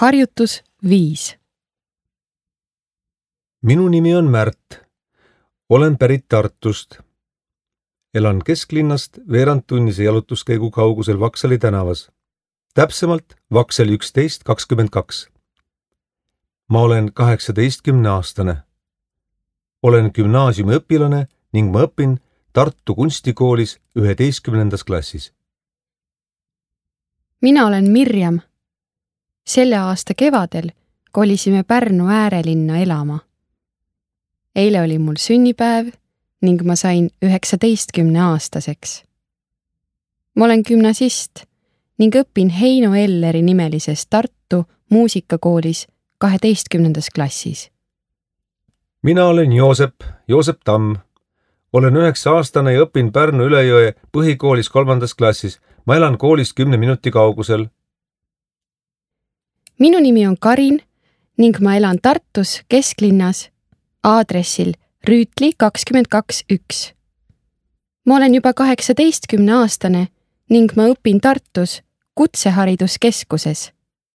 Harjutus 5. Minu nimi on Märt. Olen pärit Tartust. Elan kesklinnast veerandtunnise jalutuskäigu kaugusel Vaksali tänavas. Täpsemalt Vaksel 1122. Ma olen 18-aastane. Olen gümnaasiumi õpilane ning ma õpin Tartu kunstikoolis 11. klassis. Mina olen Mirjam. Selle aasta kevadel kolisime Pärnu äärelinna elama. Eile oli mul sünnipäev ning ma sain 19-aastaseks. Ma olen gümnasist ning õpin Heino Elleri nimelises Tartu muusikakoolis 12. klassis. Mina olen Joosep Tamm. Olen 9-aastane ja õpin Pärnu Ülejõe põhikoolis 3. klassis. Ma elan koolist 10 minuti kaugusel. Minu nimi on Karin ning ma elan Tartus kesklinnas aadressil Rüütli 22.1. Ma olen juba 18-aastane ning ma õpin Tartus Kutsehariduskeskuses.